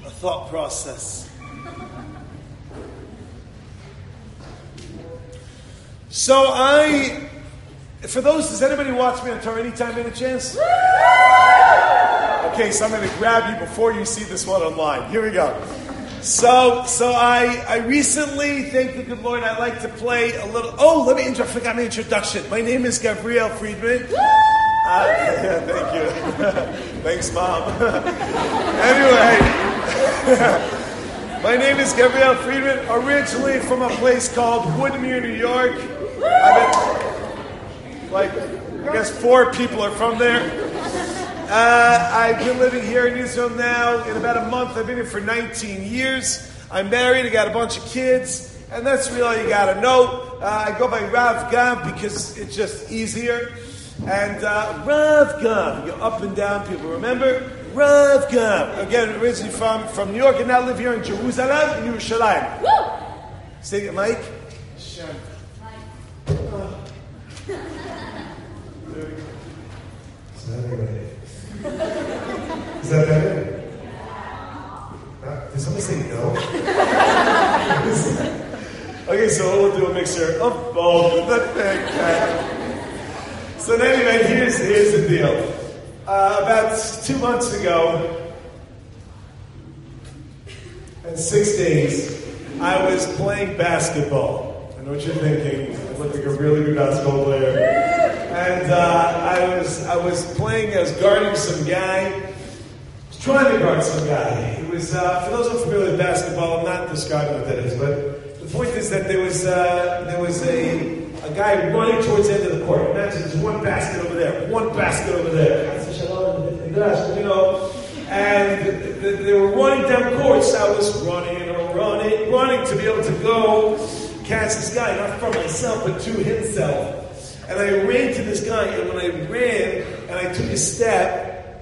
a thought process. So for those, does anybody watch me on Torah Anytime, Any Chance? Okay, so I'm going to grab you before you see this one online. Here we go. So I recently, thank the good Lord, I like to play a little. Oh, I forgot my introduction. My name is Gabriel Friedman. Thank you. Thanks, Mom. Anyway, my name is Gabriel Friedman, originally from a place called Woodmere, New York. I guess 4 people are from there. I've been living here in Israel now in about a month. I've been here for 19 years. I'm married. I got a bunch of kids. And that's really all you got to know. I go by Rav Gav because it's just easier. And Rav Gav, you go up and down, people remember? Rav Gav. Again, originally from New York and now live here in Jerusalem, in Yerushalayim. Woo! Say it, Mike. Shem. Is that better? Did somebody say no? Okay, so we'll do a mixture of both. So anyway, here's the deal. About 2 months ago, and 6 days, I was playing basketball. I know what you're thinking. I look like a really good basketball player. And I was playing, I was guarding some guy. I was trying to guard some guy. It was, for those unfamiliar with basketball, I'm not describing what that is, but the point is that there was a guy running towards the end of the court. Imagine there's one basket over there, one basket over there. You know, and they were running down court, so I was running to be able to go catch this guy, not for myself, but to himself. And I ran to this guy, and when I ran and I took a step,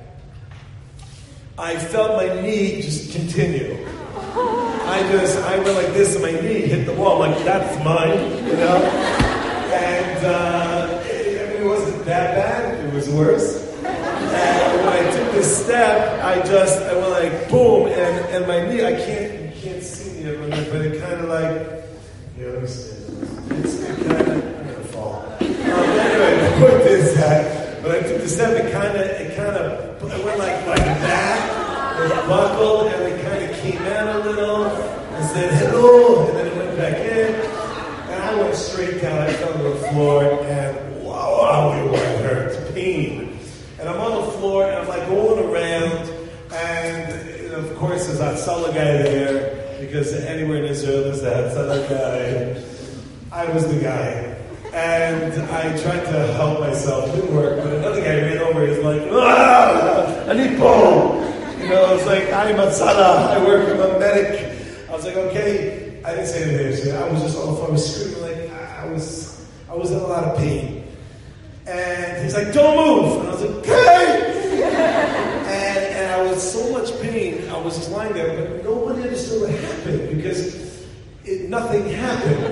I felt my knee just continue. I went like this, and my knee hit the wall. I'm like, that's mine, you know? And it wasn't that bad. It was worse. And when I took this step, I went like, boom, and my knee, you can't see me, but it kind of like, here, let me see. It kind of, I'm going to fall. Anyway, the point is that when I took the step, it went like that. It buckled, and it kind of came out a little, and said hello, and then it went back in, and I went straight down. I fell to the floor, and wow, it hurt, pain. And I'm on the floor, and I'm like rolling around, and of course there's that Hatzalah guy there, because anywhere in Israel there's that Hatzalah guy. I was the guy. And I tried to help myself. It didn't work. But another guy ran over. He's like, I need bone. You know, it's like, I'm Hatzalah. I work. I'm a medic. I was like, okay. I didn't say anything. I was just on the floor. I was screaming like, I was in a lot of pain. And he's like, don't move. And I was like, okay. And I was so much pain. I was just lying there. But nobody understood what happened because nothing happened.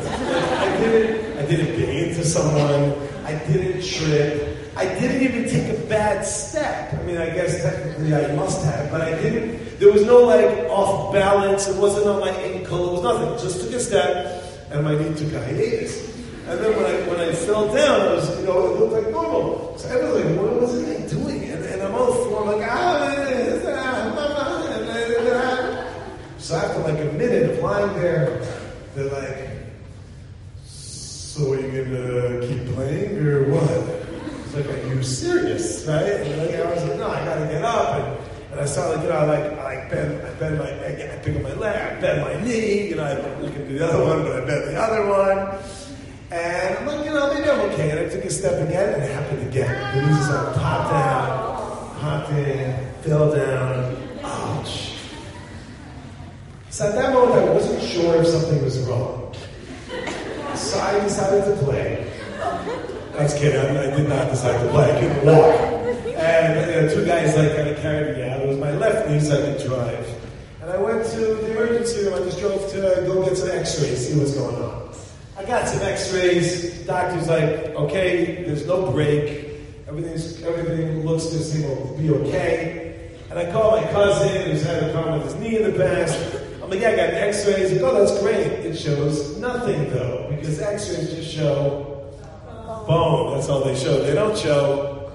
I didn't bang into someone. I didn't trip. I didn't even take a bad step. I mean, I guess technically I must have, but I didn't. There was no off balance. It wasn't on my ankle. It was nothing. Just took a step, and my knee took a hiatus. And then when I fell down, I was, it looked like normal. So I was like, what was I doing? And I'm on the floor, I'm like, So after a minute of lying there, they're like, so are you going to keep playing or what? It's like, are you serious, right? And I was like, no, I got to get up. And I saw, I bend my, I pick up my leg, I bend my knee, I look at the other one, but I bend the other one. And I'm like, maybe I'm okay. And I took a step again, and it happened again. The knee just popped in, fell down. Ouch. So at that moment, I wasn't sure if something was wrong. So I decided to play. That's kidding. I did not decide to play. I couldn't walk. And 2 guys kind of carried me out. It was my left knee, so I could drive. And I went to the emergency room. I just drove to go get some x-rays, see what's going on. I got some x-rays. The doctor's like, okay, there's no break. Everything looks to seem to be okay. And I called my cousin who's had a problem with his knee, and in the past. I'm like, yeah, I got x-rays. Like, oh, that's great. It shows nothing, though, because x-rays just show bone. That's all they show. They don't show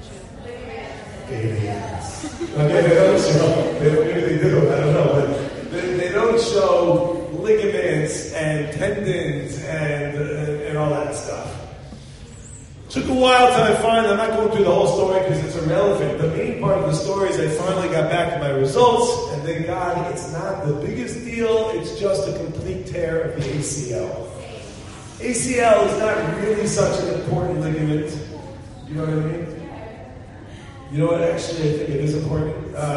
aliens. Okay, they don't show, maybe they do, I don't know, but they don't show ligaments and tendons and all that stuff. Took a while till I finally, I'm not going through the whole story because it's irrelevant. The main part of the story is I finally got back my results, and thank God it's not the biggest deal, it's just a complete tear of the ACL. ACL is not really such an important ligament. You know what I mean? You know what, actually, I think it is important.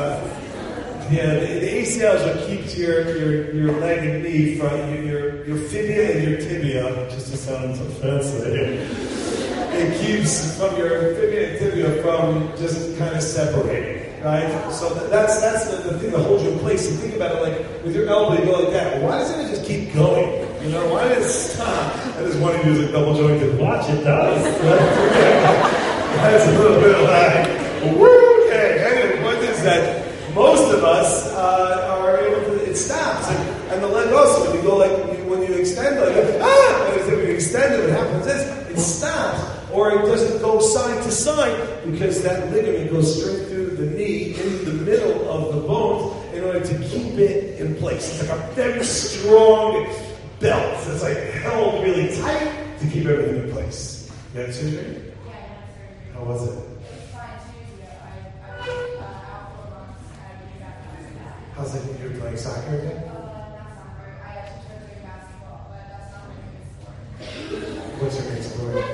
The ACL is what keeps your leg and knee from your fibia and your tibia, just to sound so fancy. It keeps from your fibia and tibia from just kind of separating, right? So that's the thing that holds you in place. And think about it, like with your elbow, you go like that. Why doesn't it just keep going? You know, why does it stop? And there's one of you who's like double jointed. Watch it does. That's a little bit like, woo, okay. Anyway, what is that? Most of us are able to, it stops. And the leg also, when you go like, when you extend like, and when you extend it, what happens is, it stops. Or it doesn't go side to side because that ligament goes straight through the knee in the middle of the bones in order to keep it in place. It's like a very strong belt that's like held really tight to keep everything in place. You had surgery? Yeah, I had surgery. How was it? It's fine too. I was out for months and I came back after that. How's it? You're playing soccer again? Not soccer. I had surgery in basketball, but that's not my main sport. What's your main sport?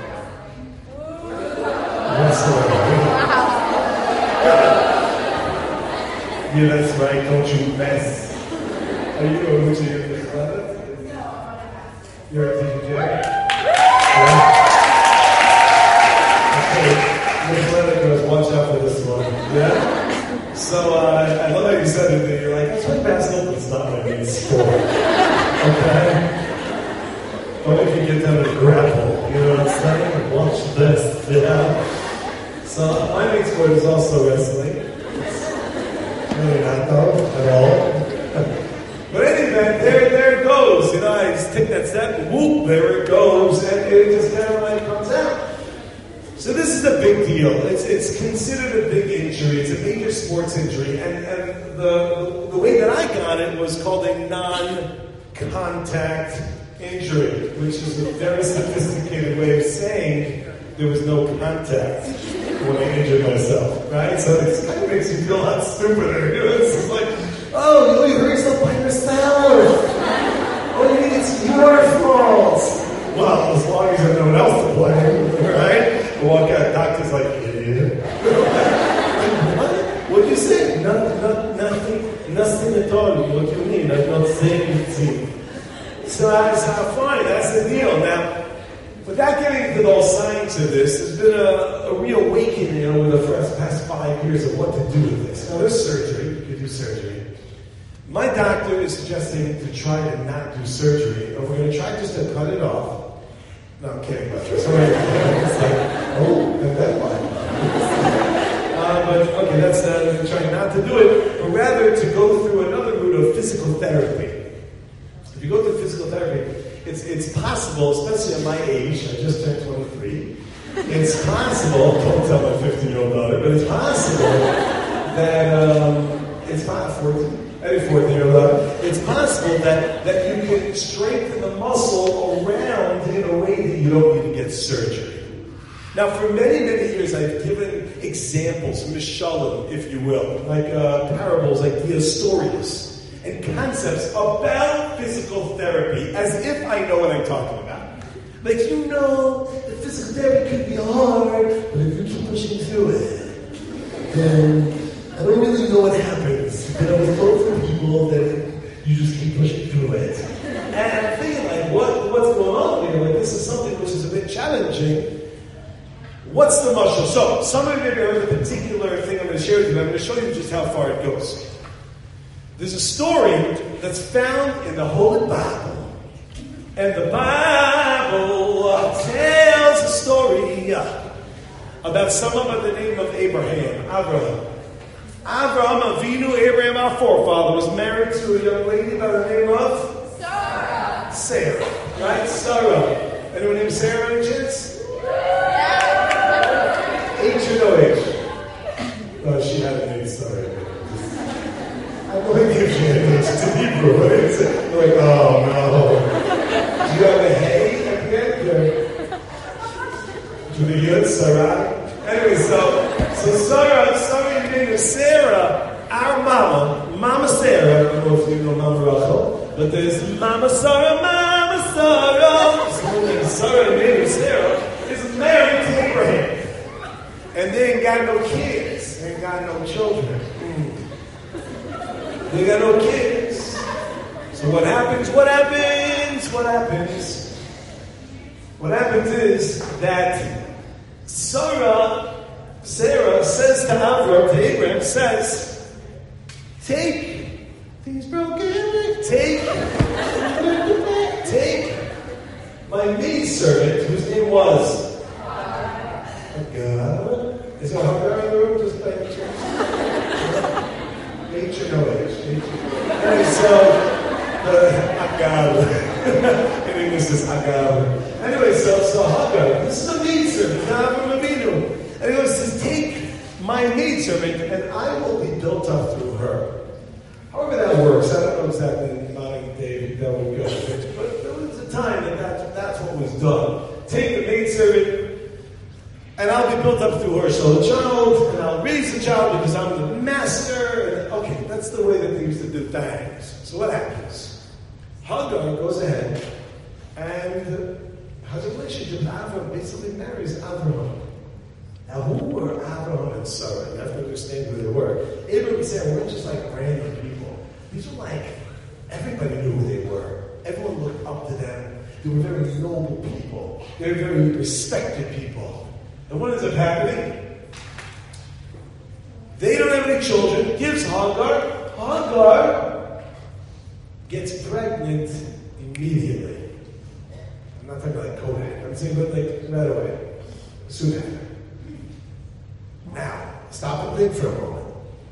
Yeah, that's right. Don't you mess. Are you a which of your athletics? No, I'm not a basketball. You're a TJ? Yeah. Okay. Miss Leonard, watch out for this one. Yeah? So, I love how you said it, that you're like, I play basketball, but it's not my main sport. Okay? Or if you get down to grapple, you know what I'm saying? Watch this, yeah? So my main sport is also wrestling. It's really not though, at all. But anyway, there it goes. You know, I just take that step, and whoop, there it goes, and it just kind of like comes out. So this is a big deal. It's considered a big injury. It's a major sports injury, and the way that I got it was called a non-contact injury, which is a very sophisticated way of saying there was no contact when I injured myself, right? So it kind of makes you feel a lot stupider. You know, it's just like, oh, you hurt yourself by yourself. Oh, it's your fault. Well, as long as there's no one else to blame, right? I walk out, doctor's like, idiot. What? What'd you say? Nothing at all. What do you mean? I'm not saying anything. So fine, that's the deal. Now, without getting into the whole science of this, there's been a reawakening over the past 5 years of what to do with this. Now, there's surgery. You can do surgery. My doctor is suggesting to try to not do surgery, and we're going to try just to cut it off. No, I'm kidding about this. It's like, and that one. But, okay, that's trying not to do it, but rather to go through another route of physical therapy. If you go through physical therapy, it's possible, especially at my age, I just turned 23, it's possible, don't tell my 15-year-old daughter, but it's possible that, it's not 14, every 14-year-old daughter, it's possible that you can strengthen the muscle around in a way that you don't need to get surgery. Now, for many, many years, I've given examples, mishalim, if you will, like parables, like Diostorius, and concepts about physical therapy as if I know what I'm talking about. Like, you know, the physical therapy can be hard, but if you keep pushing through it, then I don't really know what happens. But I was told from people that you just keep pushing through it. And I'm thinking, like, what's going on here? Like, this is something which is a bit challenging. What's the muscle? So, some of you have heard the particular thing I'm going to share with you, but I'm going to show you just how far it goes. There's a story that's found in the Holy Bible. And the Bible tells a story about someone by the name of Abraham. Avraham Avinu, Abraham, our forefather, was married to a young lady by the name of Sarah. Sarah. Right? Sarah. Anyone named Sarah any chance? Age or no age? No, she had a name, sorry. I believe she had an age. It's in Hebrew. It's like, oh no. Do you have a hay at the end? Julie Yud, Sarah? Anyway, so Sarah, name is Sarah, our Mama Sarah. I don't know if you know Mama Rachel, but there's Mama Sarah. Someone named Sarah, name is Sarah, is married to Abraham. And they ain't got no kids. They ain't got no children. They got no kids. So what happens? What happens is that Sarah says to Avram, to Abraham, says, take these broken legs, take my maidservant, whose name was Hagar. Is there Hagar in the room? Just by any chance? Age or no age? Anyway, so Hagar. In English, it's Hagar. Anyway, so Hagar, this is a maidservant, Avram Avinu. And he says, take my maidservant, and I will be built up through her. However that works, I don't know exactly in modern day that would go with it, but there was a time that's what was done. Take the maidservant, and I'll be built up through her. So the child, and I'll raise the child because I'm the master. And, okay, that's the way that they used to do things. So what happens? Hagar goes ahead and has a relationship with Avram, basically marries Avram. Now, who were Abraham and Sarah? You have to understand who they were. Abraham and Sarah weren't just like random people. These were like, everybody knew who they were. Everyone looked up to them. They were very noble people. They were very respected people. And what ends up happening? They don't have any children. Gives Hagar. Hagar gets pregnant immediately. I'm not talking like Kodak. I'm saying like right away. Soon after. Now, stop and think for a moment.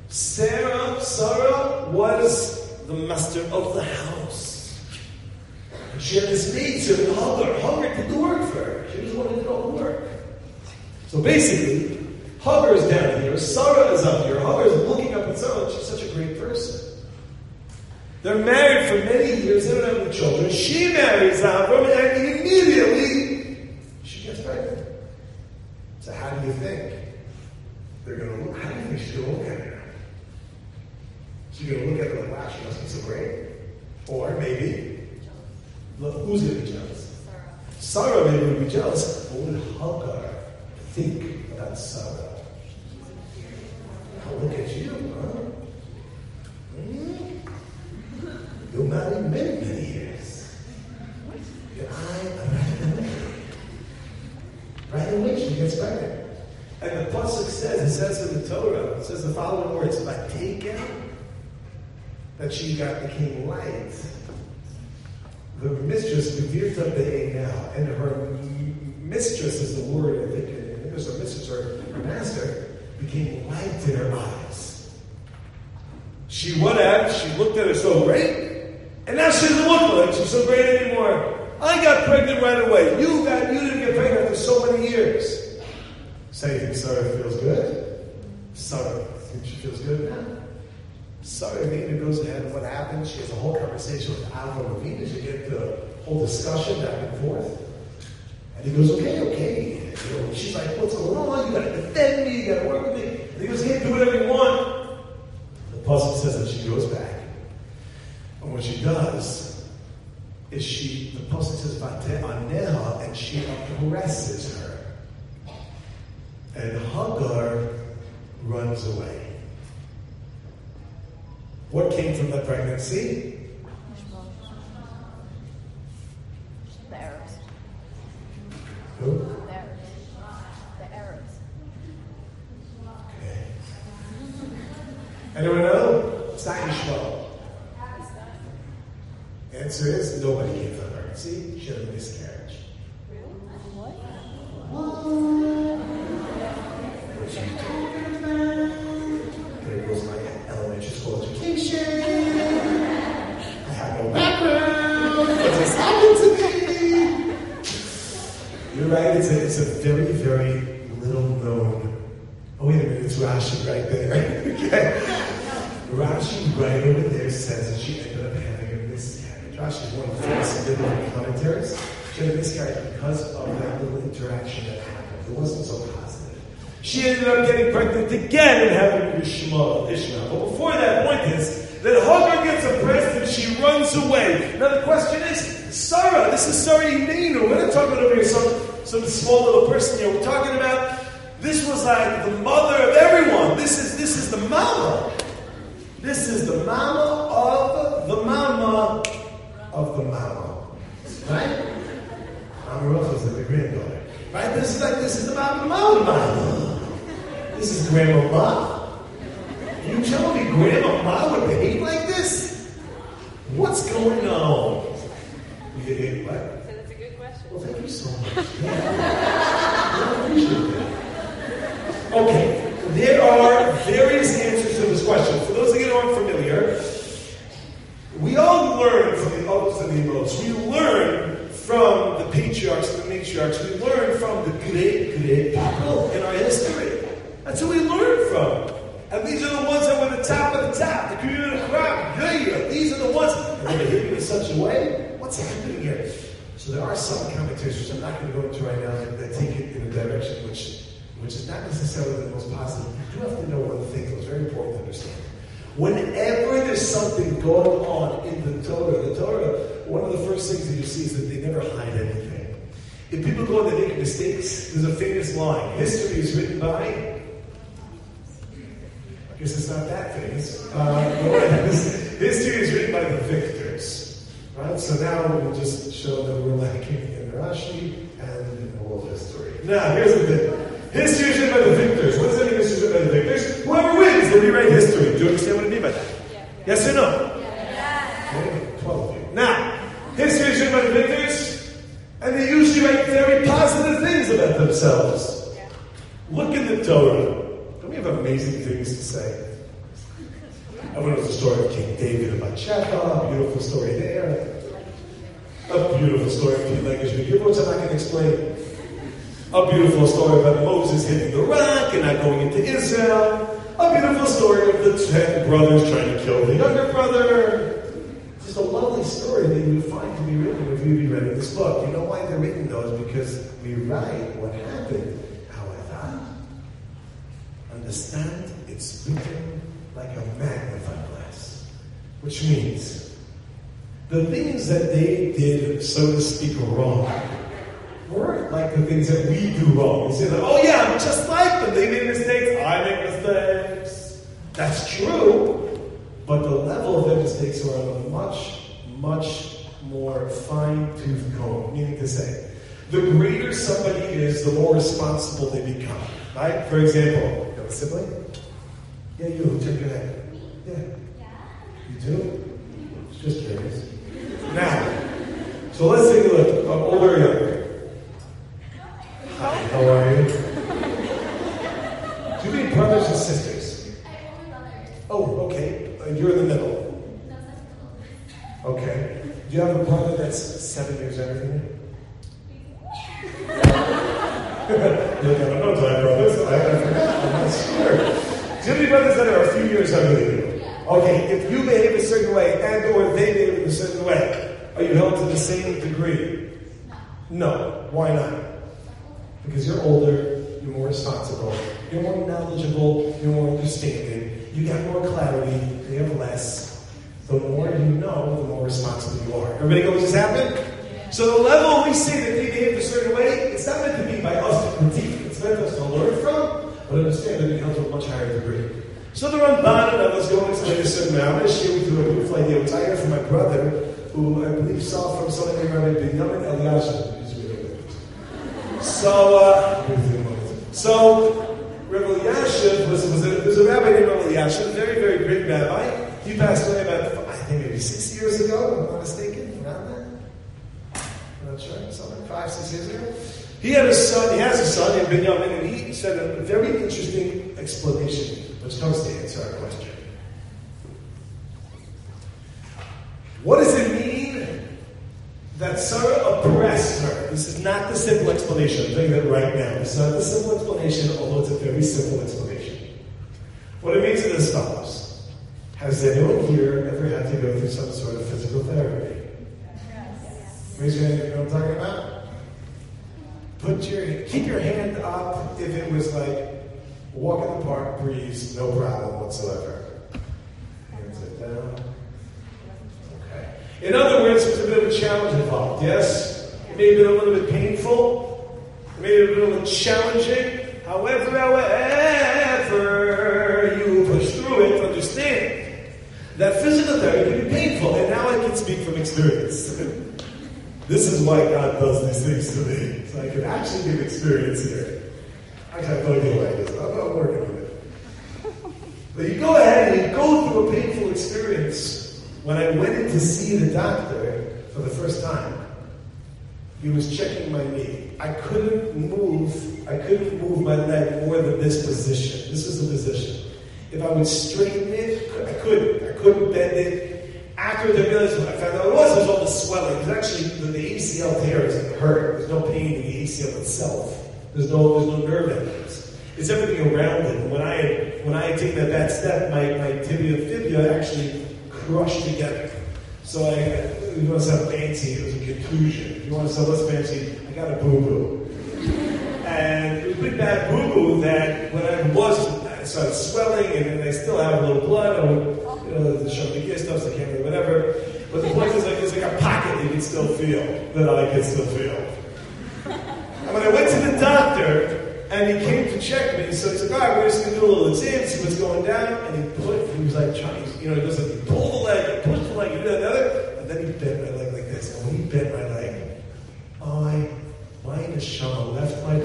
Sarah was the master of the house. And she had this maidservant, Hagar did the work for her. She was the one who did all the work. So basically, Hagar is down here, Sarah is up here. Hagar is looking up at Sarah, she's such a great person. They're married for many years, they don't have any children. She marries Avram, and immediately, she gets pregnant. So how do you think? They're going to look, how do you think she's going to look at her? She's going to look at her like, wow, she must be so great. Or maybe, look, who's going to be jealous? Sarah maybe would be jealous. What would Hagar think about Sarah? Now look at you, huh? You're married many years. And right away she gets pregnant. And the pasuk says in the Torah, it says the following words: "Vateiken," that she became light. The mistress Bevirta Be'ena, and her mistress is the word. I think it was her mistress or her master became light in her eyes. She looked at her so great, and now she doesn't look like she's so great anymore. I got pregnant right away. You didn't get pregnant for so many years. So you think Sarah feels good? Sarah, think she feels good now? Sarah Avinu goes ahead, and what happens? She has a whole conversation with Avram Avinu. She get the whole discussion back and forth. And he goes, okay. She's like, what's going on? You got to defend me. You got to work with me. And he goes, hey, do whatever you want. The pasuk says that she goes back. And what she does is the pasuk says, Vate'aneha, and she oppresses her. And Hagar runs away. What came from the pregnancy? The Arabs. Who? The Arabs. Okay. Anyone know? It's not Yishmael. Answer is nobody came from her. See? She had a miscarriage. What? What are you talking about? There goes my right? It's a very, very little known. Oh, wait a minute, it's Rashi right there. Okay. Rashi right over there says that she ended up having a miscarriage. Rashi is one of the famous biblical commentaries. She had a miscarriage because of that little interaction that happened. It wasn't so positive. She ended up getting pregnant again and having Ishmael. But before that point is that Hagar gets oppressed and she runs away. Now the question is, Sarah, this is Sarah Imeinu. We're not talking over here some small little person here. We're talking about this was like the mother of everyone. This is the mama. This is the mama of the mama of the mama. Right? Mama Rosa is like the granddaughter. Right? This is the mama of the mama. This is grandmama. You tell me grandmama would behave like this? What's going on? You did what? So that's a good question. Well, thank you so much. I appreciate that. Okay, there are various answers to this question. For those of you who aren't familiar, we all learn from the Oaks and the Emos. We learn from the patriarchs and the matriarchs. We learn from the great people in our history. That's who we learn from. And these are the ones that were the top of the top, the cream of the crop. Yeah, these are the ones that are behaving in such a way. What's happening here? So there are some commentators, which I'm not going to go into right now, that take it in a direction which is not necessarily the most positive. You do have to know one thing that was very important to understand. Whenever there's something going on in the Torah, one of the first things that you see is that they never hide anything. If people go and they make mistakes, there's a famous line. History is written by... I guess it's not that famous. History is written by the victors. Right? So now we'll just show that we're lacking in Rashi and in the whole history. Now, here's the thing. History is written by the victors. What does that mean, history is written by the victors? Whoever wins, they rewrite history. Do you understand what I mean by that? Yeah. Yes or no? Yeah. Okay, 12 of you. Now, history is written by the victors, and they usually write very positive things about themselves. Yeah. Look in the Torah. Don't we have amazing things to say? Everyone knows the story of King David and Bathsheba, a beautiful story there. A beautiful story of King Legish, which I'm not going to explain. A beautiful story about Moses hitting the rock and not going into Israel. A beautiful story of the 10 brothers trying to kill the younger brother. Just a lovely story that you would find to be written if you'd be reading this book. You know why they're written those? Because we write what happened. However, understand it's written like a magnifying glass. Which means the things that they did, so to speak, wrong weren't like the things that we do wrong. You say, like, oh yeah, I'm just like them. They made mistakes. I make mistakes. That's true. But the level of their mistakes are on a much, much more fine-tooth comb. Meaning to say, the greater somebody is, the more responsible they become. Right? For example, you have a sibling? Yeah, you. Check your head. Yeah. You do? Just curious. Now, so let's take a look. Older or younger? Hi, how are you? Do you have brothers and sisters? I have older brothers. Oh, okay. You're in the middle. No, that's the Okay. Do you have a brother that's 7 years younger than you? You're like, I don't know, do I have brothers? I forgot. I'm not sure. Do you have any brothers that are a few years younger than you? Yeah. Okay, if you behave a certain way and or they behave in a certain way, are you held to the same degree? No. Why not? Because you're older, you're more responsible, you're more knowledgeable, you're more understanding, you got more clarity, they have less. The more you know, the more responsible you are. Everybody know what just happened? So the level we say that they behave a certain way, it's not meant to be by us to critique, it's meant for us to learn from, but understand that it comes to a much higher degree. So the Ramban and others go and explain a certain amount. I'm going to share with you a beautiful idea which I heard from my brother, who I believe saw from someone named Rabbi Binyamin Eliashib. So Rabbi Eliashib was a rabbi named Rabbi Eliashib, a very, very great rabbi. He passed away about, I think maybe 6 years ago, if I'm not mistaken, around that. I'm not sure, something 5, 6 years ago. He has a son named Binyamin, and he said a very interesting explanation, which comes to answer our question. What does it mean that Sarah oppressed her? This is not the simple explanation. I'm telling you that right now. This is not the simple explanation, although it's a very simple explanation. What it means is as follows. Has anyone here ever had to go through some sort of physical therapy? Yes. Raise your hand if you know what I'm talking about. Keep your hand up if it was like walk in the park, breeze, no problem whatsoever. Hands it down. Okay. In other words, there's a bit of a challenge involved, yes? It may have been a little bit painful. It may have been a little challenging. However, you push through it, understand that physical therapy can be painful. And now I can speak from experience. This is why God does these things to me. So I can actually give experience here. Actually, I have no idea why it is. I'm not working on it. But you go ahead and you go through a painful experience. When I went in to see the doctor for the first time, he was checking my knee. I couldn't move my leg more than this position. This is the position. If I would straighten it, I couldn't bend it. After I realized what I found out it was all the swelling. Because actually the ACL tear doesn't hurt. There's no pain in the ACL itself. There's no nerve endings. It's everything around it. And when I had taken that step, my tibia and fibula actually crushed together. So if you want to sound fancy, it was a contusion. If you want to sound less fancy, I got a boo-boo. And it was a big bad boo-boo that when I started swelling and I still have a little blood, I would, the Shomigir stuff, so I can't really whatever. But the point is, like, there's like a pocket you can still feel, that I can still feel. And when I went to the doctor, and he came to check me, so he's like, all right, we're just going to do a little exam, see what's going down. And he was like trying, he goes like, you pull the leg, you push the leg, you do that, and other. And then he bent my leg like this. And when he bent my leg, my neshama left my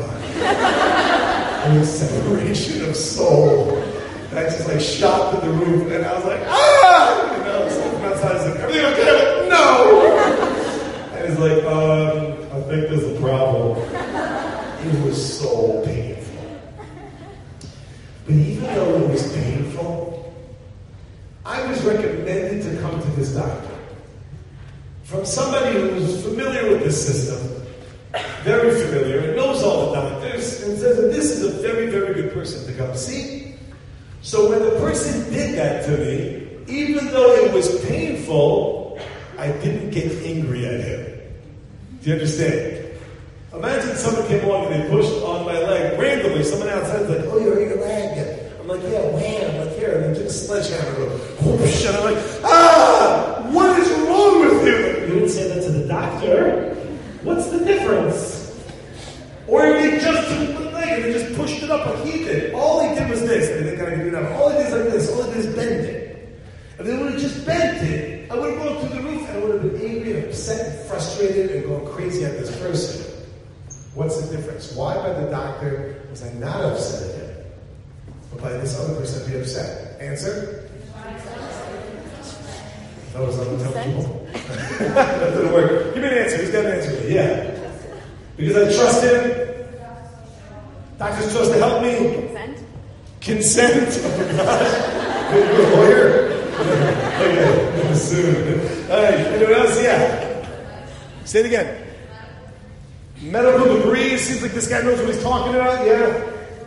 body. There was separation of soul. And I just like shot to the roof, and I was like, ah! So outside, he's like, everything okay? I'm like, no! And he's like, I think there's a problem. It was so painful. But even though it was painful, I was recommended to come to this doctor from somebody who was familiar with this system, very familiar, and knows all the doctors, and says that this is a very, very good person to come see. So when the person did that to me, even though it was painful, I didn't get angry at him. Do you understand? Imagine someone came along and they pushed on my leg randomly. Someone outside was like, oh, you're hurting your leg. I'm like, yeah, wham. I'm like, here. And they took a sledgehammer and go, whoosh. And I'm like, what is wrong with you? You would say that to the doctor. What's the difference? Or they just took the leg and they just pushed it up like he did. All he did was this. And they kind of do that. All he did is like this. All he did is bend it. If they would have just bent it, I would have gone through the roof and I would have been angry and upset and frustrated and going crazy at this person. What's the difference? Why by the doctor was I not upset at him, but by this other person be upset? Answer? That was unintelligible. That didn't work. Give me an answer. Who's got an answer? Yeah. Because I trust him. Doctors trust to help me. Consent? Oh my gosh. You're a lawyer? Okay. Soon. All right. Anyone else? Yeah. Say it again. Medical degree. Seems like this guy knows what he's talking about. Yeah.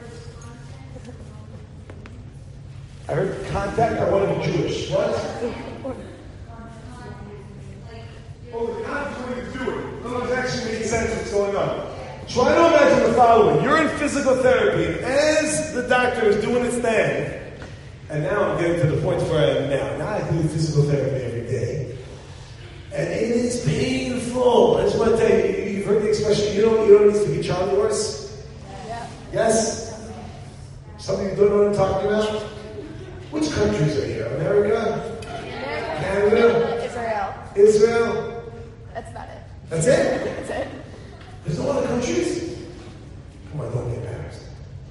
I heard contact. I want to be Jewish. What? Oh, the contact is what you're doing. No, it's actually making sense what's going on. Try to imagine the following. You're in physical therapy as the doctor is doing its thing. And now I'm getting to the point where I am now. Now I do physical therapy every day. And it is painful. I just want to tell you, you've heard the expression, you don't need to be Charlie horse? Yeah. Yes? Some of you don't know what I'm talking about? Which countries are here? America? Canada? Israel? That's about it. That's it? That's it. There's no other countries? Come on, don't be embarrassed.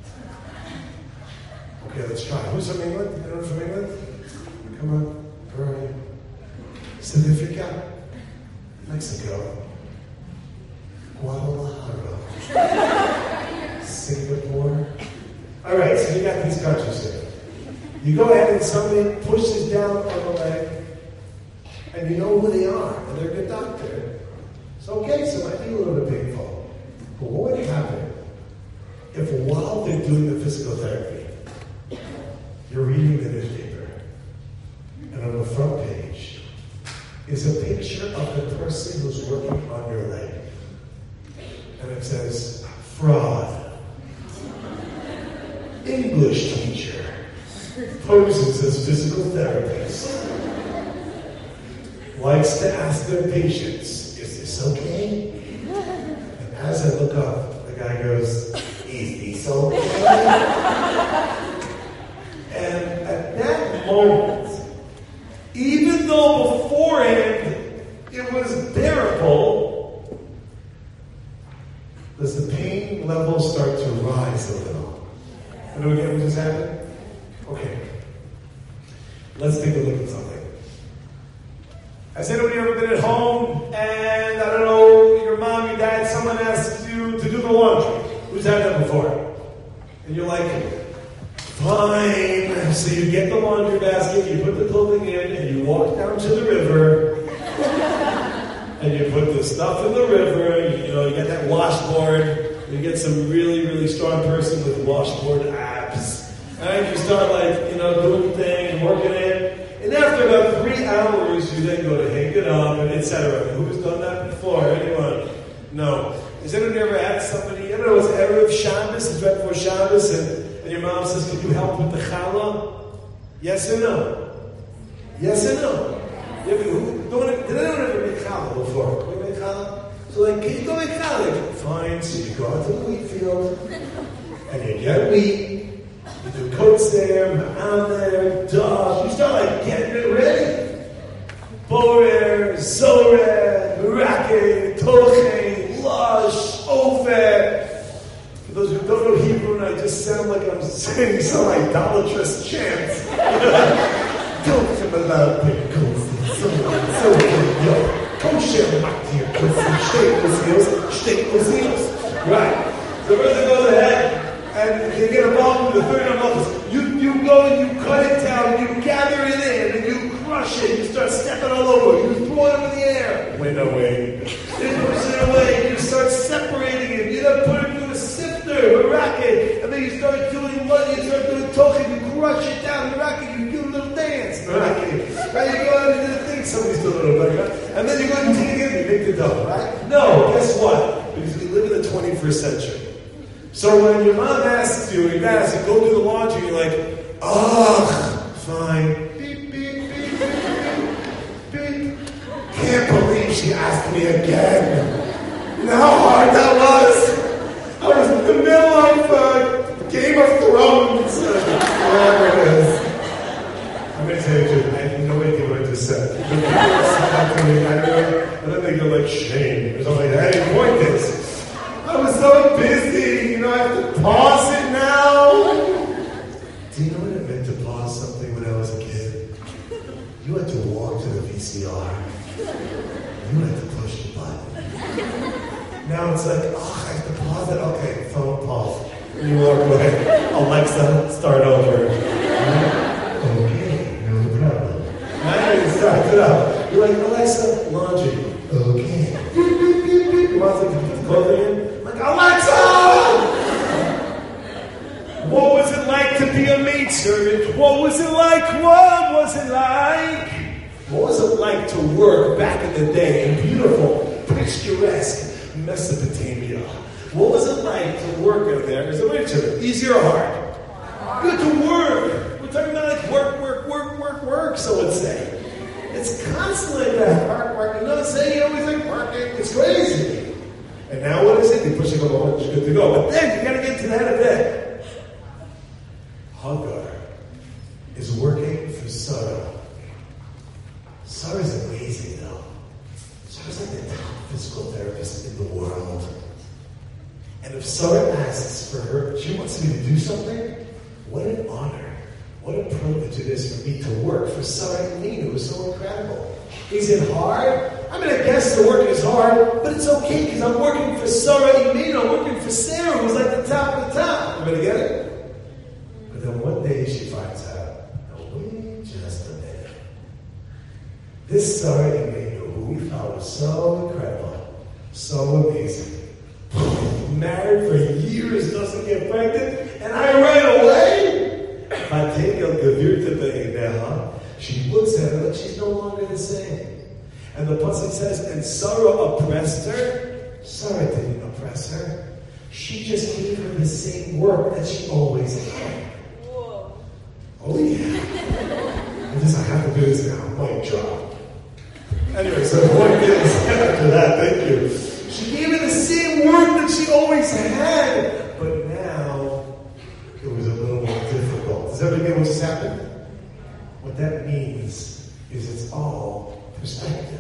Okay, let's try. Who's from England? Anyone from England? Come on. Where are you? South Africa? Mexico? Guadalajara? Singapore? Alright, so you got these countries here. You go ahead and somebody pushes down on the leg, and you know who they are, and they're a good doctor. So okay, so it might be a little bit painful. But what would happen if while they're doing the physical therapy, you're reading the newspaper, and on the front page is a picture of the person who's working on your leg. And it says, fraud. English teacher poses as physical therapist. Likes to ask their patients, is this okay? And as I look up, the guy goes, is this okay? And at that moment, even though beforehand it was bearable, does the pain level start to rise a little? And do we get what just happened? Okay. Let's take a look at something. Has anybody ever been at home and, I don't know, your mom, your dad, someone asks you to do the laundry? Who's had that before? And you're like, fine. So you get the laundry basket, you put the clothing in, and you walk down to the river, and you put the stuff in the river, you get that washboard, you get some really, really strong person with washboard abs. And you start doing things, working it. And after about 3 hours, you then go to hang it up, and etc. Who's done that before? Anyone? No. Has anyone ever had somebody, it's Erev Shabbos, it's right before Shabbos, and your mom says, can you help with the challah? Yes or no? Yes or no? Did anyone ever make challah before? You make challah? So can you go make challah? Fine, so you go out to the wheat field, and you get wheat, you do coats there, ma'am there, dog, you start getting it ready. Borer, Zorer, Merake, Toche, Lush, Ofer. For those who don't know Hebrew, and I just sound like I'm saying some idolatrous chants. Don't come allowed pickles, so yo. Kosher matir, steak seals. Right. So the person goes ahead and they get involved in the third office. You go and you cut it down, you gather it in, and you crush it, you start stepping all over, you throw it up in the air. Wait, no way. Then push it away, you start separating it, you then put it through a sifter, a racket, and then you start doing what? You start doing tochen, you crush it down the racket, you do a little dance, racket. Right, you go out and do the thing, somebody's doing a little bit, right? And then you go and take it again, you make the dough, right? No, guess what? Because we live in the 21st century. So when your mom asks you, your dad asks you, go do the laundry, you're like, fine. Beep, beep, beep, beep, beep, beep. Can't believe she asked me again. You know how hard that was? I was in the middle of Game of Thrones. Whatever it is. I'm going to tell you the truth. I have no idea what I just said. I don't think you're shame or something like that. I didn't point this. I was so busy. I have to pause it now. Do you know what it meant to pause something when I was a kid? You had to walk to the VCR. You had to push the button. Now it's like, I have to pause it. Okay, phone pause. And you walk away. Alexa, start over. Okay, no problem. Right? You start it up. You're like, Alexa, laundry. Okay. Beep, beep, beep, beep. You want to put the clothing in? I'm like, Alexa! What was it like to be a maidservant? What was it like? What was it like? What was it like to work back in the day in beautiful, picturesque Mesopotamia? What was it like to work out there as a maidservant? Easy or hard? Good to work. We're talking about work, so would say. It's constantly that work. You know what I'm saying? You always think working. It's crazy. And now what is it? You push it over, it's good to go. But then you got to get to the head of it. Hagar is working for Sarah. Sarah's amazing, though. Sarah's like the top physical therapist in the world. And if Sarah asks for her, she wants me to do something, what an honor. What a privilege it is for me to work for Sarah Imenu, who is so incredible. Is it hard? I mean, I guess the work is hard, but it's okay because I'm working for Sarah Imenu. I'm working for Sarah, who's like the top of the top. Everybody get it? But then one day she finds out, now wait just a minute. This Sarah Imenu, who we thought was so incredible, So amazing. Married for years, doesn't get pregnant, and I right away. Vatekel gewirrte be'eneha. She looks at her, but she's no longer the same. And the pasuk says, and Sarah oppressed her. Sarah didn't oppress her. She just gave her the same work that she always had. Whoa. Oh yeah. I have to do this now. Mic drop. Anyway, so one is after that, thank you. She gave her the same work that she always had, but now it was a little more difficult. Does everybody get what just happened? What that means is it's all perspective.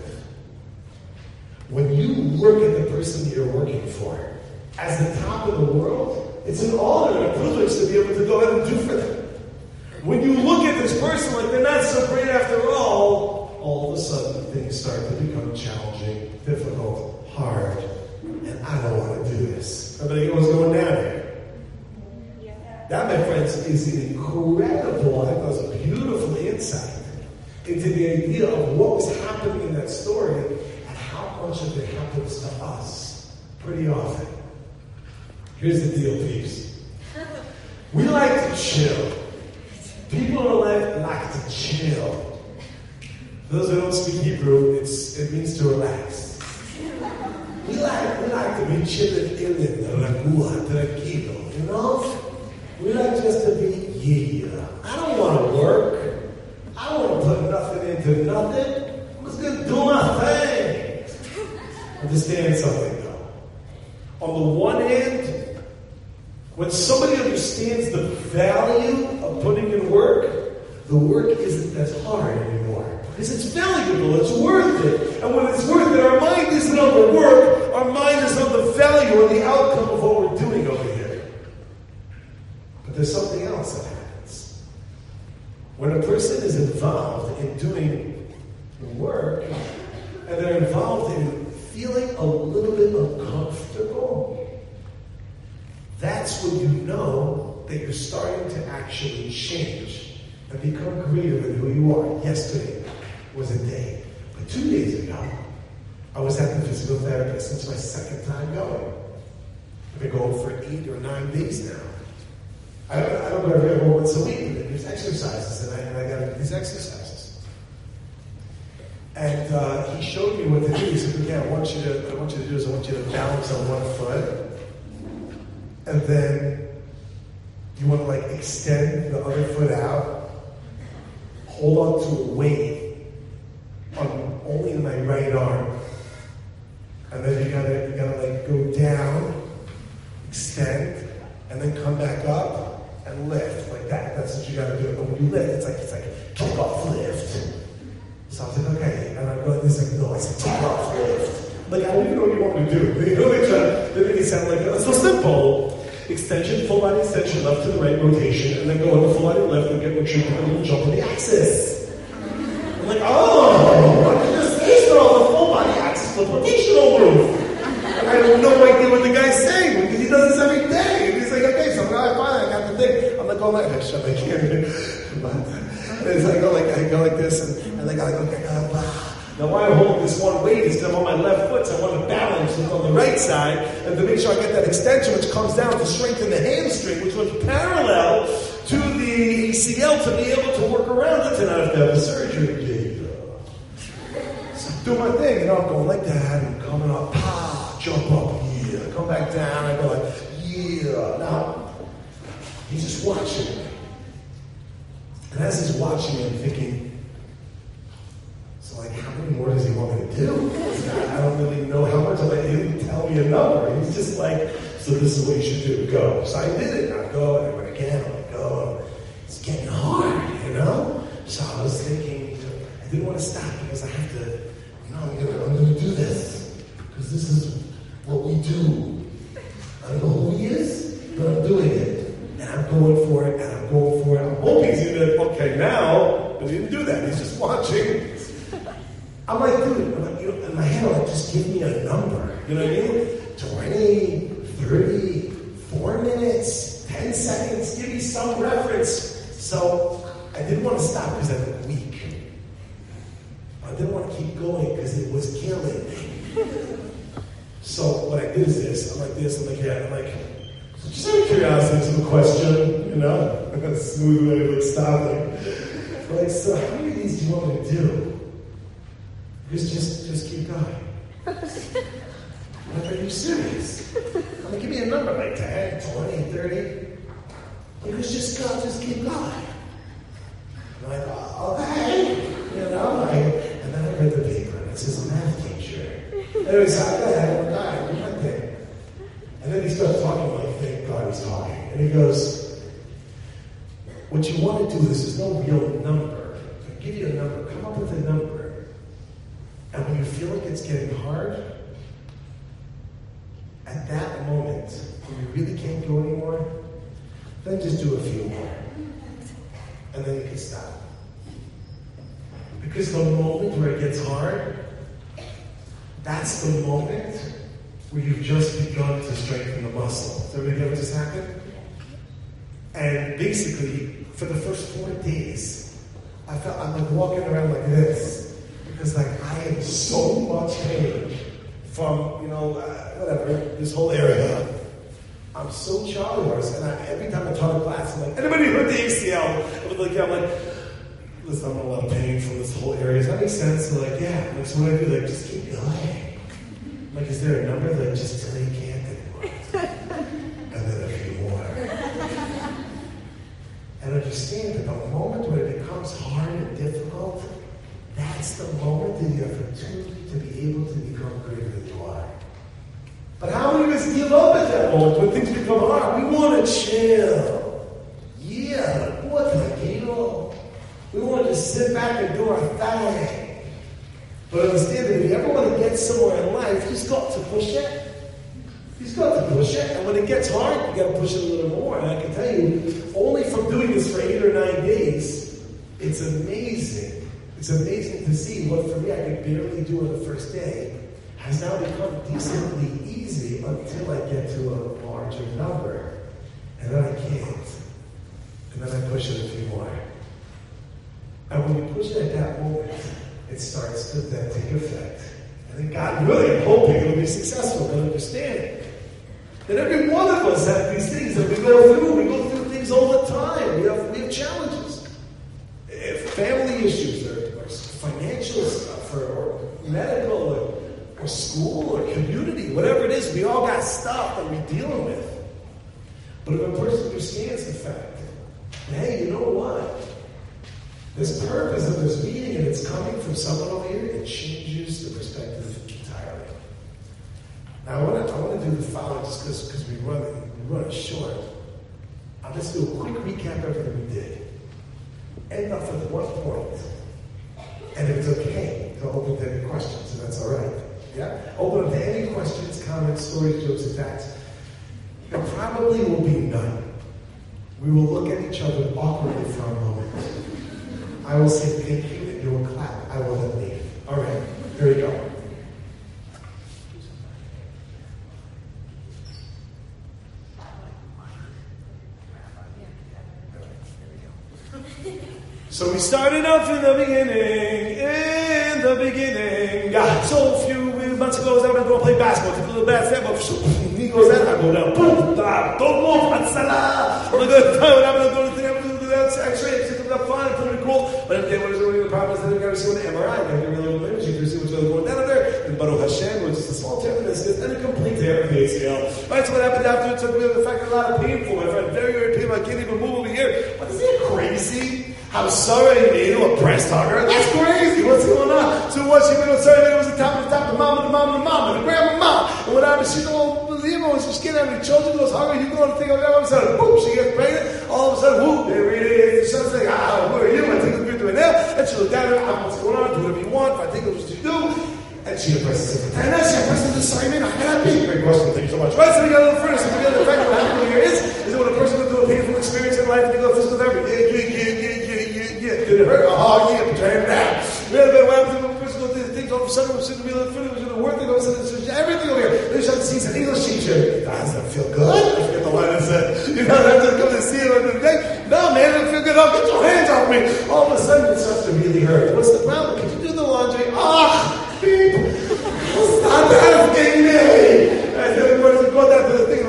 When you look at the person that you're working for as the top of the world, it's an honor and a privilege to be able to go ahead and do for them. When you look at this person like they're not so great after all of a sudden things start to become challenging, difficult, hard, and I don't want to do this. Everybody get what's going down here? Yeah. That, my friends, is an incredible, I think that was a beautiful insight into the idea of what was happening in that story and how much of it happens to us pretty often. Here's the deal, peeps. We like to chill. People in life like to chill. For those who don't speak Hebrew, it means to relax. We like to be chilling, tranquilo, you know? We like just to be here. I don't want to work. I don't want to put nothing into nothing. I'm just going to do my thing. Understand something, though. On the one hand, when somebody understands the value of putting in work, the work isn't as hard anymore. Because it's valuable, it's worth it. And when it's worth it, our mind isn't on the work, our mind is on the value or the outcome of what we're doing over here. But there's something else that happens. When a person is involved in doing work, and they're involved in feeling a little bit uncomfortable, that's when you know that you're starting to actually change and become greater in who you are. Yesterday was a day. But 2 days ago, I was at the physical therapist. It's my second time going. I've been going for 8 or 9 days now. I don't go every once a week, but there's exercises, and I got these exercises. And he showed me what to do. He said, okay, what I want you to do is I want you to balance on one foot. And then you want to like extend the other foot out, hold on to a weight only in my right arm, and then you gotta like go down, extend, and then come back up and lift like that. That's what you gotta do. But when you lift, it's like kick off lift. So I was like, okay, and I'm going this like no, it's kick off lift. Like, I don't even know what you want me to do. They make it sound like, it's so simple. Extension, full body extension, left to the right rotation, and then go on the full body left and make sure you get a little jump on the axis. I'm like, oh, why did you just say so? The full body axis, the rotational move. And I have no idea what the guy's saying, because he does this every day. And he's like, okay, so now I finally got the thing. I'm like, oh my gosh, I can't. And it's like, I go like this, and then I go, okay, now why I hold this one weight is because I'm on my left foot, so I want to balance it on the right side, and to make sure I get that extension, which comes down to strengthen the hamstring, which was parallel to the ACL to be able to work around it and not have to have a surgery. So I do my thing, I'm going like that, and coming up, jump up, yeah, come back down, I go like, yeah. Now, he's just watching me. And as he's watching me, I'm thinking, so like, how many more does he want me to do? I don't really know how much. He didn't tell me a number. He's just like, so this is what you should do. Go. So I did it. I go, and I went again. I go. It's getting hard, you know? So I was thinking, I didn't want to stop because I have to, I'm going to do this. Because this is what we do. I don't know who he is, but I'm doing it. And I'm going for it, and I'm going for it. I'm hoping he's going to, okay, now, but he didn't do that. He's just watching. I'm like, dude, in my head, I'm like, just give me a number. You know what I mean? 20, 30, 4 minutes, 10 seconds, give me some reference. So I didn't want to stop because I was weak. I didn't want to keep going because it was killing me. So what I did is this. I'm like this. I'm like, yeah. I'm like, just out of curiosity, some question, you know, smooth way of like stopping. Like, so how many of these do you want me to do? Just keep going. Like, are you serious? I'm like, give me a number, like 10, 20, 30. He goes, just go, just keep going. I'm like, oh, okay. You know, and then I read the paper, and it says math teacher. Anyway, so I go ahead, I'm like, do my thing. And then he starts talking like, thank God he's talking. And he goes, what you want to do is, there's no real number. I'll give you a number, come up with a number. And when you feel like it's getting hard, at that moment, when you really can't go anymore, then just do a few more. And then you can stop. Because the moment where it gets hard, that's the moment where you've just begun to strengthen the muscle. Does everybody get what just happened? And basically, for the first 4 days, I'm like walking around like this. Because like I am so much pain from, whatever, this whole area. I'm so Charlie horse, and every time I taught a class, I'm like, anybody heard the ACL? I'm like, listen, I'm in a lot of pain from this whole area. Does that make sense? So like, yeah. Like, so what I do, like, just keep going. Like, is there a number? Like, just till you can't anymore. And then a few more. And understand that the moment when it becomes hard and difficult, that's the moment that you have the opportunity to be able to become greater than you are. But how many of us give up at that moment when things become hard? We want to chill. Yeah, what the hell? We want to just sit back and do our thing. But understand that if you ever want to get somewhere in life, you just got to push it. You just got to push it. And when it gets hard, you got to push it a little more. And I can tell you, only from doing this for 8 or 9 days, it's amazing. It's amazing to see what for me I could barely do on the first day has now become decently easy until I get to a larger number. And then I can't. And then I push it a few more. And when you push it at that moment, it starts to then take effect. And then God, really, I'm hoping it'll be successful and understanding. That every one of us have these things that we go through. We go through things all the time. We have challenges. Family issues, or financial stuff, or medical, or school, or community, whatever it is, we all got stuff that we're dealing with. But if a person understands the fact that, hey, you know what? This purpose of this meeting, and it's coming from someone over here, it changes the perspective entirely. Now, I want to do the following, just because we run it short. I'll just do a quick recap of everything we did. End off with one point. And if it's okay, to open to any questions, and that's all right. Yeah? Open up to any questions, comments, stories, jokes, and facts. There probably will be none. We will look at each other awkwardly for a moment. I will say thank you, and you will clap. I will then leave. All right, here we go. So we started off in the beginning, God, so a few months ago, I was going to go play basketball, took a little basketball, he goes out, I go down, boom, don't move, I'm going to go to the thing, I'm going to do that, x-ray, it's up fine, pretty cool, but then what is really the problem is that we've got to see what the MRI, got to get really little imaging to see what's really going down there, and Baruch Hashem, which is a small tear in this, and a complete tear in the ACL. Right, so what happened after it took me the fact that a lot of painful, my friend, very, very painful, I can't even move over here. But isn't it crazy? How sorry he made a breast hugger. That's crazy. What's going on? So what she made sorry that it was the top, the mama, the grandma. And what happened? She don't believe it. She's getting out of the children, goes hungry, you go to think of that. All of a sudden, boom, she gets pregnant. All of a sudden, whoop, there it is. She's like, who are you? I think it's good doing now. And she looked at her, what's going on? Do whatever you want. If I think it was what you do. And she impresses it. And then she impresses the assignment. I got be. Great question. Thank you so much. Right, so we got a little further. So we got the fact that what happened here is that when a person goes through a painful experience in life, they go physical therapy. Did it hurt? Oh, yeah, put your hand down. We had a bit of what happens when a person goes through things, all of a sudden, we're sitting to be a little funny, we're going to work, all of a sudden, it's everything over here. Then you start to see an English teacher. Does that feel good? I forget the line I said. You don't have to come and see it or anything. No, man, it don't feel good. Oh, get your hands off me. All of a sudden, it starts to really hurt. What's the problem? Can you do the laundry? Ah, beep. Stop asking me.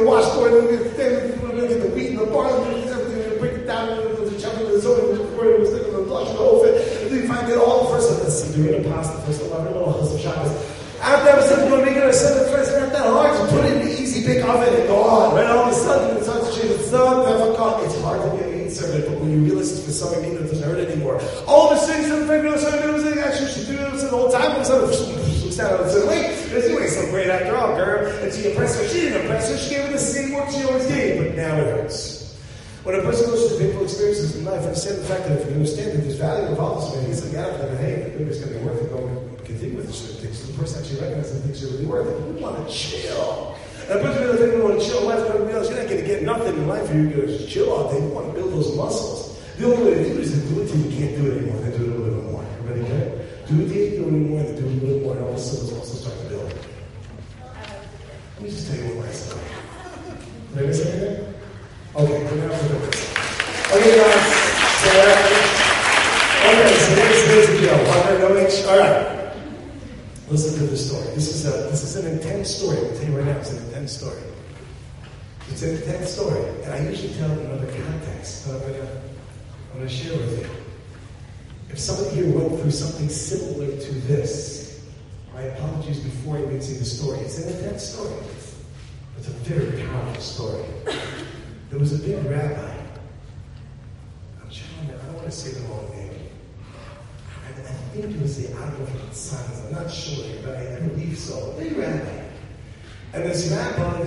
the washboard, and we're going to get the wheat and the barley, and everything, we're going to break it down, and we're going to chop it, and so we're going to stick it in the blush and the whole thing. And then you find it all the first time. Let's see, doing a pasta first, a little hustle Shabbos. After that, we're going to make it a seven first, and not that hard. You put it in the easy bake oven and go on. Right? All of a sudden, it starts to change. It's not difficult. It's hard to get meat served, but when you realize it's for summer meat, it doesn't hurt anymore. All the things that the regular summer meat was like, actually, she did it the whole time. All of a sudden, stand up and say, wait, you ain't so great after all, girl. And she impressed her. She didn't impress her. She gave her the same work she always gave, but now it hurts. When a person goes through painful experiences in life, understand the fact that if you understand that there's value involved, so he's like, yeah, but hey, maybe it's going to be worth it going to continue with certain things. So the person actually recognizes that things are really worth it. We want to chill. And the person really thinks we want to chill. Life's going to realize you're not going to get nothing in life if you're going to just chill all day. You want to build those muscles. The only way to do it is to do it till you can't do it anymore. Then do it a little bit more. Everybody get it? Do it till you can't do it anymore, then do it a little more, and all of a sudden those muscles start to build. Let me just tell you one last time. Did I miss anything? Okay, we're now for this. Okay, guys. So here's the deal. All right. Listen to this story. This is an intense story. I'll tell you right now, it's an intense story. It's an intense story, and I usually tell it in another context, but I'm going to share with you. If somebody here went through something similar to this, my apologies before you even see the story. It's an intense story. It's a very powerful story. There was a big rabbi. I don't want to say the wrong name. I think it was I don't know if it's sons. I'm not sure, but I believe so. A big rabbi. And this rabbi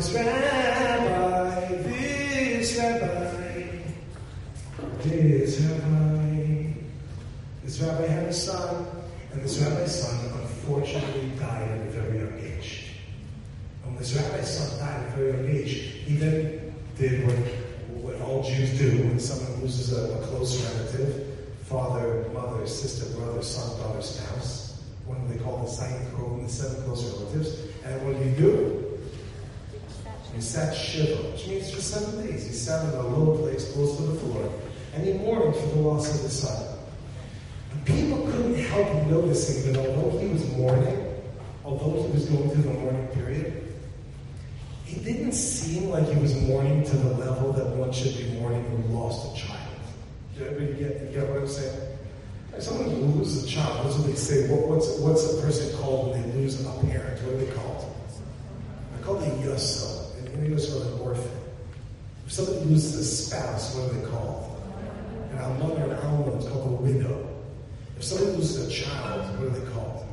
had a son, and this rabbi's son unfortunately died at a very young age. And when this rabbi's son died at a very young age, he then did what all Jews do when someone loses a close relative, father, mother, sister, brother, son, daughter, spouse. What do they call the Zayin Krov, the 7 close relatives? And what do you do? He sat shiva, which means for 7 days. He sat in a low place close to the floor, and he mourned for the loss of his son. And people couldn't help noticing that although he was mourning, although he was going through the mourning period, it didn't seem like he was mourning to the level that one should be mourning who lost a child. You get what I'm saying? Like someone who loses a child, that's what they say. What's a person called when they lose a parent? What are they called? They're called a yusel. In English, called an orphan. If somebody loses a spouse, what are they called? An almana or an alma, it's called a widow. If somebody loses a child, what are they called?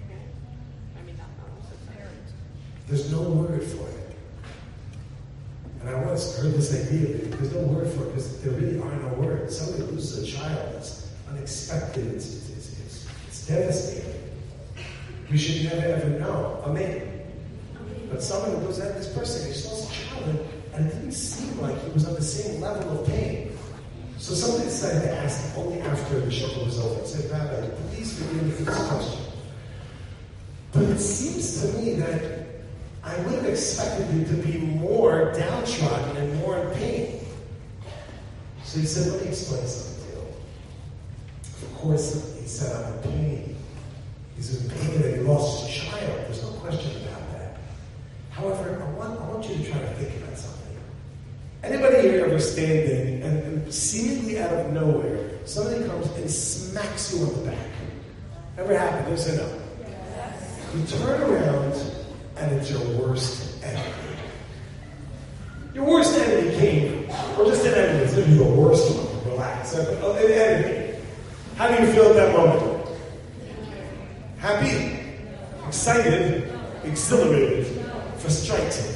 There's no word for it. And I once heard this idea that there's no word for it because there really are no words. Somebody loses a child, it's unexpected, it's devastating. We should never ever know. Amen. But someone goes at this person, he lost a child, and it didn't seem like he was on the same level of pain. So somebody decided to ask him only after the shofar was over. He said, Rabbi, please forgive me for this question. But it seems to me that I would have expected you to be more downtrodden and more in pain. So he said, let me explain something to you. Of course, he said, I'm in pain. He's in pain that he lost his child. There's no question about that. However, I want you to try to think about something. Anybody here ever standing and seemingly out of nowhere, somebody comes and smacks you on the back? Ever happened? Yes or no? Yes. You turn around and it's your worst enemy. Your worst enemy came, or just an enemy, it's going to be the worst one. Relax. An enemy. How do you feel at that moment? Happy? Excited? Exhilarated? Frustrated?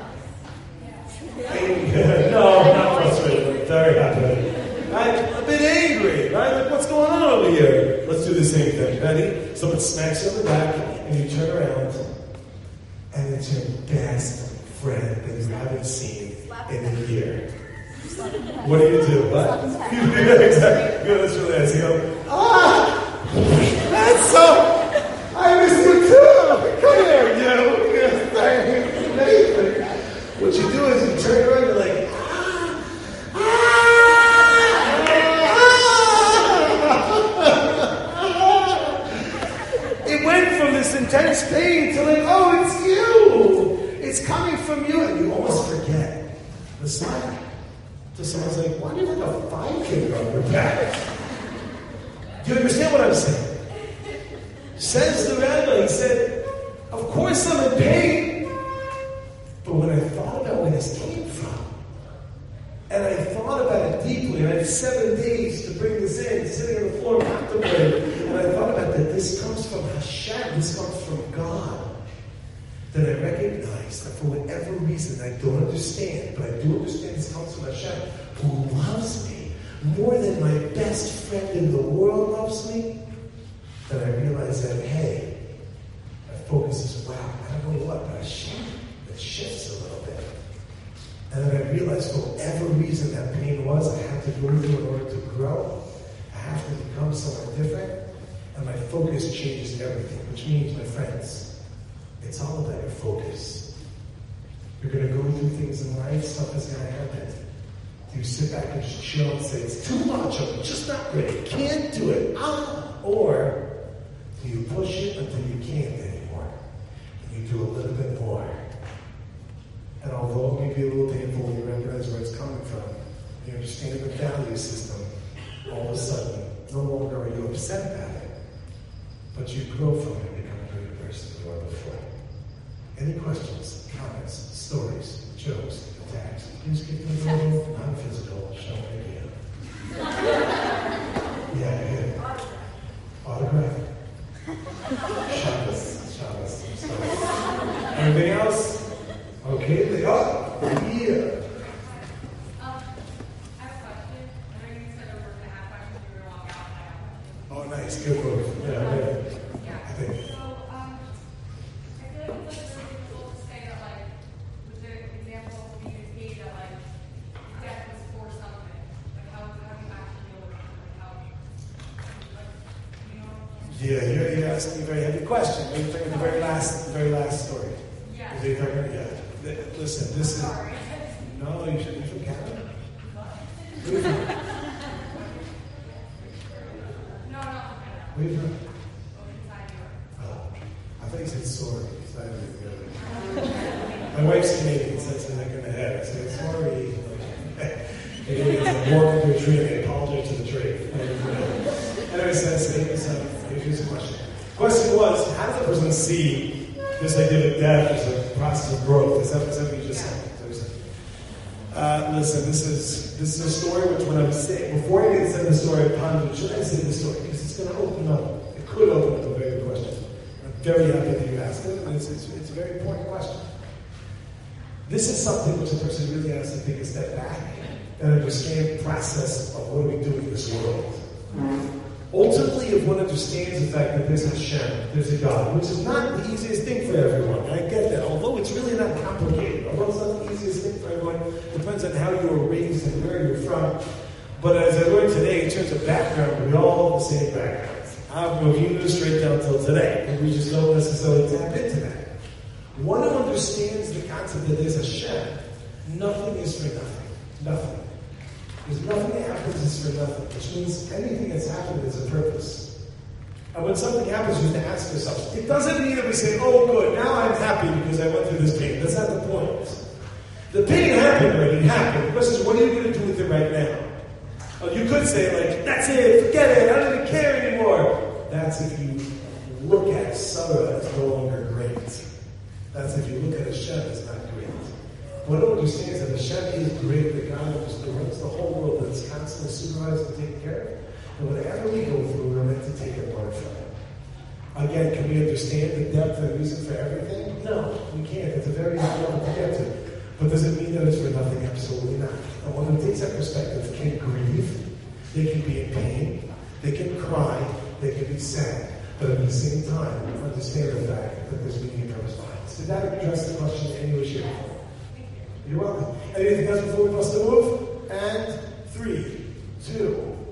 No, not frustrated. Very happy. Right? A bit angry, right? Like, what's going on over here? Let's do the same thing. Ready? Someone smacks you on the back, and you turn around, and it's your best friend that you haven't seen in a year. What do you do? What? Exactly. Good, that's really nice. You go, that's so... I miss you too! Come here, you! What you do is you turn around and you're like, It went from this intense pain to like, oh, it's you! it's coming from you, and you almost forget the smile. So someone's like, why do you look a 5 kid on your back? Do you understand what I'm saying? Says the rabbi, he said, of course I'm in pain. But when I thought about where this came from, and I thought about it deeply, and I had 7 days to bring this in, sitting on the floor contemplating, and I thought about that this comes from Hashem, this comes from God. Then I recognize that for whatever reason I don't understand, but I do understand this comes from Hashem, who loves me more than my best friend in the world loves me. Then I realize that, hey, my focus is, wow, I don't know what, but Hashem, it shifts a little bit. And then I realized for whatever reason that pain was, I had to go through in order to grow. I have to become someone different. And my focus changes everything, which means, my friends, it's all about your focus. You're going to go through things in life, stuff is going to happen. Do you sit back and just chill and say, it's too much, I'm just not ready, can't do it, or do you push it until you can't anymore? And you do a little bit more. And although it may be a little painful, you recognize where it's coming from. You understand the value system. All of a sudden, no longer are you upset about it, but you grow from it and become a greater person than you were before. Any questions, comments, stories, jokes, attacks? Please keep them going. Non-physical. Show me again. Yeah, good. Autograph. Shabbos. I'm sorry. Anything else? Okay, they are. Yeah. I have a question. I know you said over the half question you were long out. Oh, nice. Good move. Yeah. I think. So, I feel like it's really difficult to say that, like, with the example of being a kid, that, like, death was for something. Like, how do you actually deal with it? Like, you know? Yeah, you're asking a very heavy question. Are you talking the very last story? Yeah. Is it talking? Yeah. Listen, this is. Sorry. No, you should be from Canada. No, not Where you from? inside New York. Oh, I thought you said sorry. My wife's Canadian, so that's like in the head. I said, sorry. They walk into a tree and they apologize to the tree. Anyway, here's the question. The question was, how does a person see this idea of death as a process of growth? Is that what you just said? Listen, this is a story which when I'm saying, before I get to the story, I pondered, should I say the story? Because it's going to open up, it could open up a very good question. I'm very happy that you asked it, and it's a very important question. This is something which a person really has to take a step back and understand the process of what we do in this world. Ultimately, if one understands the fact that there's Hashem, there's a God, which is not the easiest thing for everyone. I get that. Although it's really not complicated. Although it's not the easiest thing for everyone. It depends on how you were raised and where you're from. But as I learned today, in terms of background, we all have the same background. I'm from Yuma straight down till today. And we just don't necessarily tap into that. One who understands the concept that there's Hashem, nothing is for nothing. Nothing. Because nothing that happens is for nothing, which means anything that's happened is a purpose. And when something happens, you have to ask yourself, it doesn't mean that we say, oh good, now I'm happy because I went through this pain. That's not the point. The pain happened already, it happened. The question is, what are you going to do with it right now? Well, you could say, like, that's it, forget it, I don't even care anymore. That's if you look at Sarah as no longer great. That's if you look at Hashem as not great. One who understands that Hashem is great, the God who runs the whole world, that is constantly supervised and taken care of. And whatever we go through, we're meant to take it part from it. Again, can we understand the depth and reason for everything? No, we can't. It's a very hard level to get to. But does it mean that it's for nothing? Absolutely not. And one who takes that perspective can grieve, they can be in pain, they can cry, they can be sad, but at the same time, understand the fact that there's meaning and purpose behind it. Did that address the question in any way, shape, or form? You're welcome. Anything else before we bust the move? And 3, 2,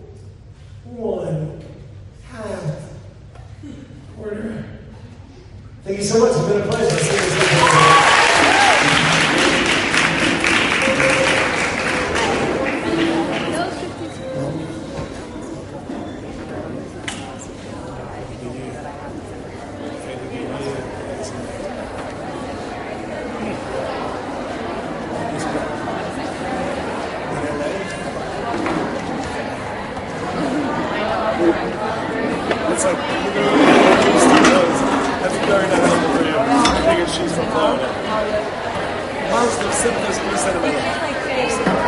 1. Half. Quarter. Thank you so much. It's been a pleasure. positive symptoms, sentimental.